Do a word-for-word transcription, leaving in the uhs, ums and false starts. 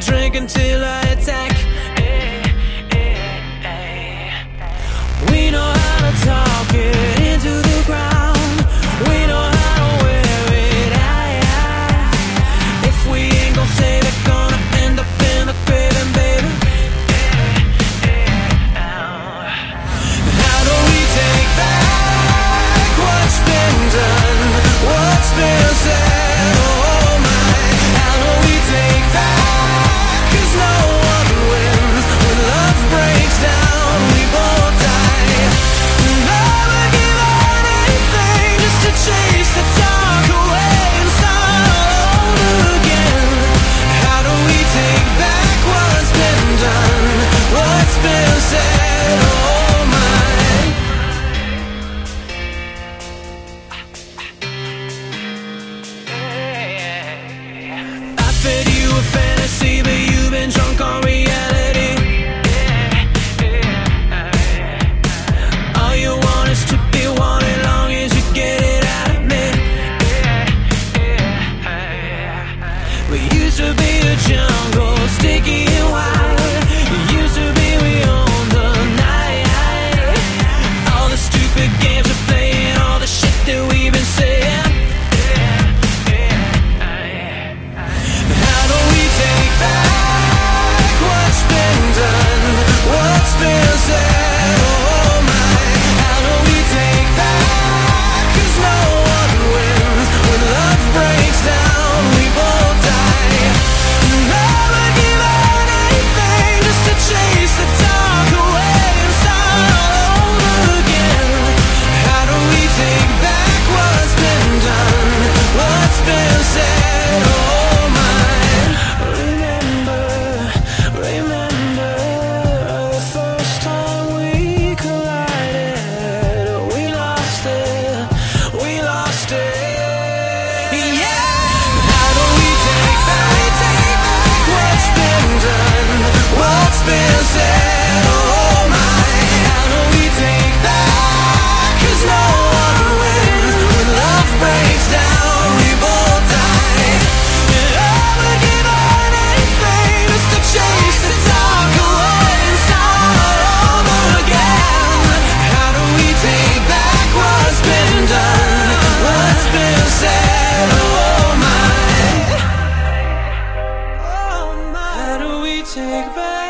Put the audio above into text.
drink until I attack. We know how to talk it into the ground. We know how to wear it out. If we ain't gon' save it, gonna end up in the grave, and baby, how do we take back what's been done, what's been said? Oh my, how do we take back? 'Cause no one wins when love breaks down. We both die. Never give up anything just to chase the dark away and start all over again. How do we take back what's been done, what's been said? Oh my. I fed you a fantasy, but you've been drunk on reality. All you want is to be wanted, long as you get it out of me. We used to be a jungle, sticky and wild. It used to be we owned the night. All the stupid games we're playing, all the shit that we've been saying. How do we take back what's been done, what's been said? Oh my, how do we take back? 'Cause no one wins when love breaks down. We both die. Never give up anything just to chase the dark away and start all over again. How do we take back what's been done, what's been said? Oh my, remember, remember the first time we collided. We lost it, we lost it. Yeah. How do we take back what's been done, what's been said? Oh my, how do we take back? 'Cause no one wins when love breaks down. We both die. Never give up anything just to chase the dark away and start over again. How do we take back what's been done, what's been said? Oh my, oh my, how do we take back